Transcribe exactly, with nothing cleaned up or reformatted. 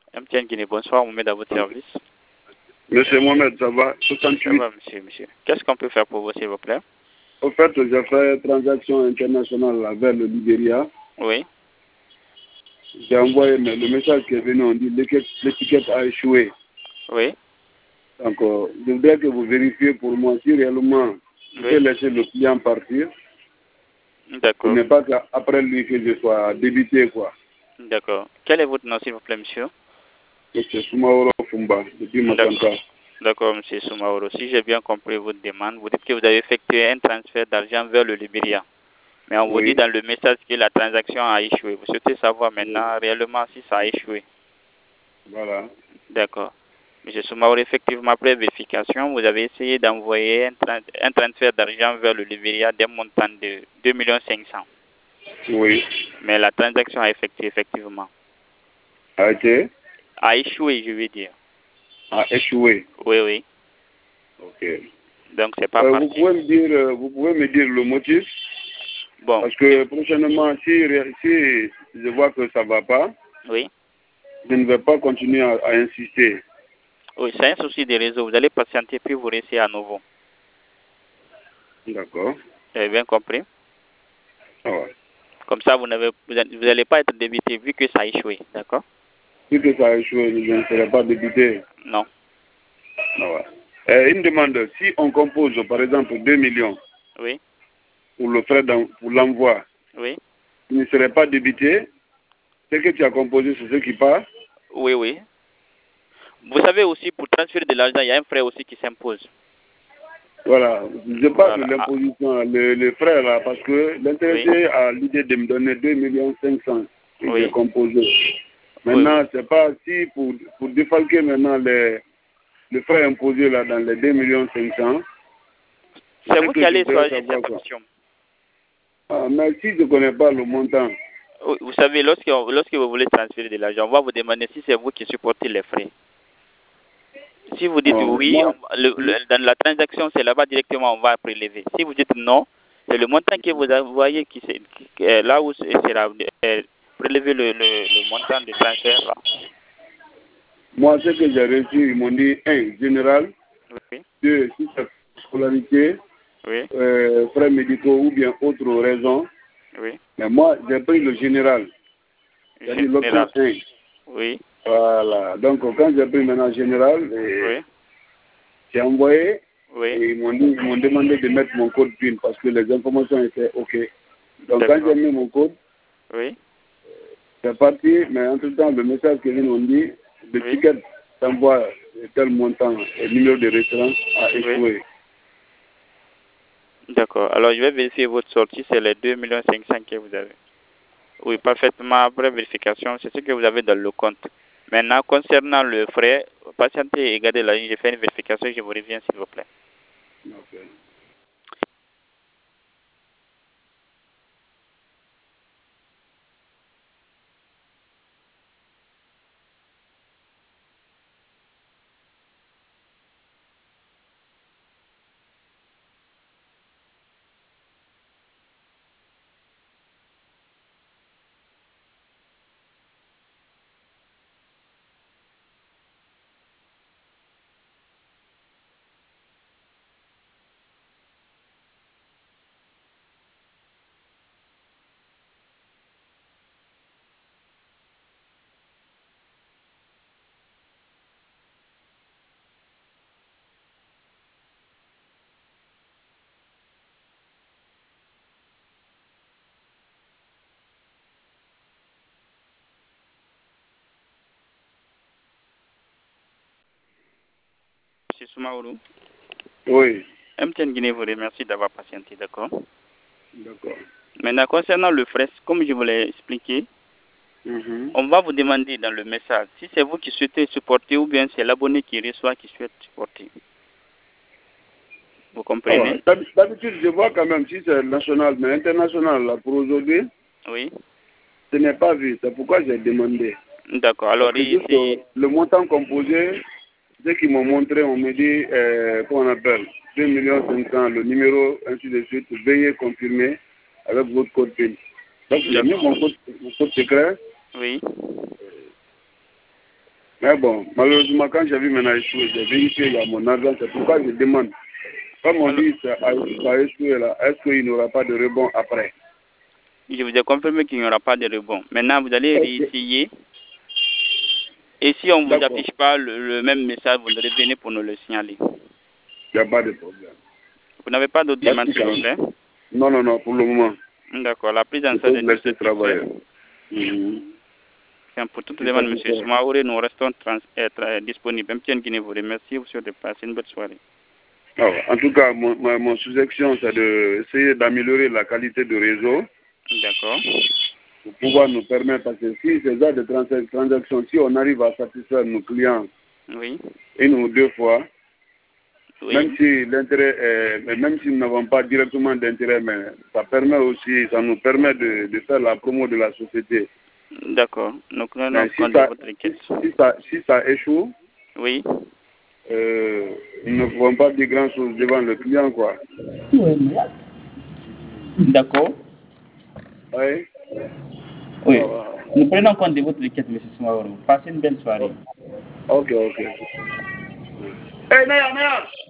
M T N Guinée, bonsoir, Mohamed à votre service. Monsieur Mohamed, ça va? soixante-huit. Ça va, monsieur, monsieur. Qu'est-ce qu'on peut faire pour vous, s'il vous plaît? Au fait, j'ai fait une transaction internationale vers le Libéria. Oui. J'ai envoyé le message qui est venu, on dit l'étiquette a échoué. Oui. Donc, euh, je voudrais que vous vérifiez pour moi si réellement je peux laisser le client partir. D'accord. Ce n'est pas après lui que je sois débité, quoi. D'accord. Quel est votre nom, s'il vous plaît, monsieur? Monsieur Soumaoro Fumba, depuis Makanta. D'accord, monsieur Soumaoro. Si j'ai bien compris votre demande, vous dites que vous avez effectué un transfert d'argent vers le Libéria. Mais on vous Oui. dit dans le message que la transaction a échoué. Vous souhaitez savoir maintenant oui. réellement si ça a échoué. Voilà. D'accord. Monsieur Soumaoro, effectivement, après vérification, vous avez essayé d'envoyer un, tra un transfert d'argent vers le Libéria d'un montant de deux millions cinq cents. Oui. Mais la transaction a effectué, effectivement. A été? A échoué, je veux dire. A échoué. Oui, oui. Ok. Donc, c'est pas euh, parti. Vous pouvez me dire, euh, vous pouvez me dire le motif? Bon. Parce que prochainement, si, si je vois que ça ne va pas, oui. je ne vais pas continuer à, à insister. Oui, c'est un souci de réseau. Vous allez patienter puis vous réussissez à nouveau. D'accord. Vous avez bien compris? Ah ouais. Comme ça, vous n'allez vous pas être débité vu que ça a échoué. D'accord? Vu que ça a échoué, je ne serai pas débité. Non. Ah ouais. euh, une demande, si on compose par exemple deux millions oui. pour le frais pour l'envoi, oui. tu ne serais pas débité. Ce que tu as composé, c'est ce qui part. Oui, oui. Vous savez aussi, pour transférer de l'argent, il y a un frais aussi qui s'impose. Voilà. Je parle voilà. de l'imposition, le, le frais là, parce que l'intéressé oui. a l'idée de me donner deux millions cinq cents que oui. j'ai composé. Maintenant, oui, oui. c'est pas si pour, pour défalquer maintenant les, le frais imposé là dans les deux millions cinq cents. C'est vous qui allez choisir cette option. Ah, mais si je ne connais pas le montant. Vous savez, lorsque, lorsque vous voulez transférer de l'argent, on va vous demander si c'est vous qui supportez les frais. Si vous dites oh, oui, moi, on, le, le, dans la transaction, c'est là-bas directement, on va prélever. Si vous dites non, c'est le montant que vous voyez qui, qui, qui là où sera euh, prélevé le, le, le montant de transfert. Là. Moi, ce que j'ai reçu, ils m'ont dit, un, général, oui. deux, si c'est scolarité, oui. euh, frais médicaux ou bien autre raison. Oui. Mais moi, j'ai pris le général. C'est-à-dire l'option un. Oui. Voilà. Donc, quand j'ai pris maintenant général, oui. j'ai envoyé oui. et ils m'ont dit, ils m'ont demandé de mettre mon code PIN parce que les informations étaient OK. Donc, quand j'ai mis mon code, oui. c'est parti, mais entre-temps, le message que ils m'ont dit, le oui. ticket d'envoi tel montant et numéro de référence a échoué. Oui. D'accord. Alors, je vais vérifier votre sortie, c'est les deux millions cinq cents que vous avez. Oui, parfaitement. Après vérification, c'est ce que vous avez dans le compte. Maintenant, concernant le frais, patientez et gardez la ligne. Je fais une vérification et je vous reviens, s'il vous plaît. Okay. Monsieur Soumaoro. Oui. M T N Guinée vous remercie d'avoir patienté, d'accord? D'accord. Maintenant, concernant le frais, comme je vous l'ai expliqué, mm-hmm. on va vous demander dans le message si c'est vous qui souhaitez supporter ou bien c'est l'abonné qui reçoit qui souhaite supporter. Vous comprenez? Ah ouais. D'habitude, je vois quand même si c'est national, mais international, là, pour aujourd'hui, oui. ce n'est pas vu. C'est pourquoi j'ai demandé. D'accord. Alors, ici... juste, le montant composé, ce qu'ils m'ont montré, on me dit, euh, comment on appelle, deux millions cinq cents, le numéro, ainsi de suite, veuillez confirmer avec votre code PIN. Donc, j'ai mis mon code, mon code secret. Oui. Mais bon, malheureusement, quand j'ai vu maintenant échouer, j'ai vérifié, il y a mon argent, c'est pourquoi je demande. Comme on dit, ça a échoué là, est-ce qu'il n'y aura pas de rebond après? Je vous ai confirmé qu'il n'y aura pas de rebond. Maintenant, vous allez okay. réessayer. Et si on ne vous affiche pas le, le même message, vous revenez pour nous le signaler. Il n'y a pas de problème. Vous n'avez pas d'autres demandes, s'il vous plaît? Non, non, non, pour le moment. D'accord, la prise en charge de laisser travailler. Mm-hmm. Pour toutes les demandes, M. Soumaoré, nous restons trans, euh, disponibles. M. Guinée vous remercie vous de passer une bonne soirée. Alors, en tout cas, mon, ma, mon sous-section, c'est d'essayer d'améliorer la qualité de réseau. D'accord. Pour pouvoir nous permettre, parce que si ces genres de trans transactions, si on arrive à satisfaire nos clients oui. une ou deux fois, oui. même si l'intérêt est, même si nous n'avons pas directement d'intérêt, mais ça permet aussi, ça nous permet de, de faire la promo de la société. D'accord. Donc, nous allons si, ça, si, si, ça, si ça échoue, oui. Euh, nous ne pouvons pas dire grand chose devant le client, quoi. D'accord. Oui. Oui. Alors, nous prenons compte de votre requête, M. Soumaoro. Passez une belle soirée. Ok, ok. Hey, merde, merde.